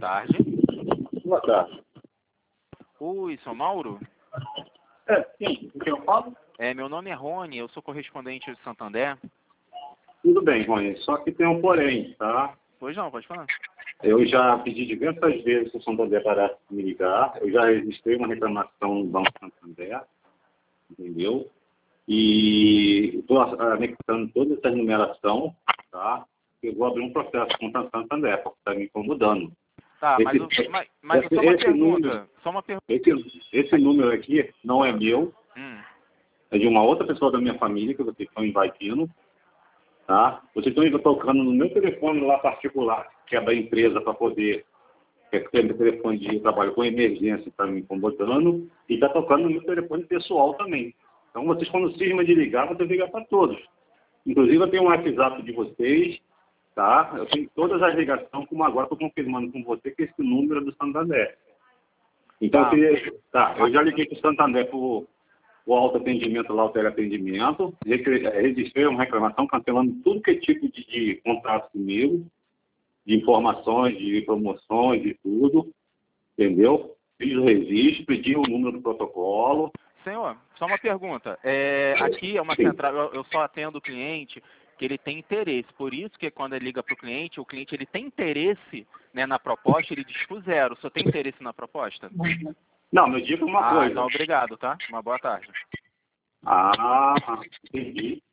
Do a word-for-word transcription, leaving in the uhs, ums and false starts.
tarde. Boa tarde. Oi, São Mauro? É, sim. O que eu falo? É, meu nome é Rony, eu sou correspondente de Santander. Tudo bem, Rony. Só que tem um porém, tá? Pois não, pode falar. Eu já pedi diversas vezes que o Santander parasse de me ligar. Eu já registrei uma reclamação no Banco Santander, entendeu? E estou anexando toda essa numeração, tá? Eu vou abrir um processo contra a Santander, porque está me incomodando. Tá, Esse, mas, o- mas, mas esse, só uma esse pergunta. número, Só uma pergunta. esse, esse número aqui não é meu, Hum. é de uma outra pessoa da minha família que vocês estão invadindo, tá? Vocês estão tocando no meu telefone lá particular, que é da empresa, para poder, que é meu telefone de trabalho com emergência, está me incomodando, e está tocando no meu telefone pessoal também. Então, vocês, quando cisma de ligar, vocês ligam para todos. Inclusive, eu tenho um WhatsApp de vocês, tá? Eu tenho todas as ligações, como agora estou confirmando com você que esse número é do Santander. Então, Tá. eu, queria, tá, eu já liguei para o Santander por o autoatendimento lá, o teleatendimento, registrei uma reclamação cancelando tudo que é tipo de, de contrato comigo, de informações, de promoções, de tudo, entendeu? Fiz o registro, pedi o número do protocolo. Senhor, só uma pergunta. É, aqui é uma Sim. central, eu, eu só atendo o cliente que ele tem interesse. Por isso que quando ele liga para o cliente, o cliente ele tem interesse, né, na proposta, ele diz que o zero. O senhor tem interesse na proposta? Não, me diga uma Ah, coisa. então obrigado, tá? Uma boa tarde. Ah, entendi.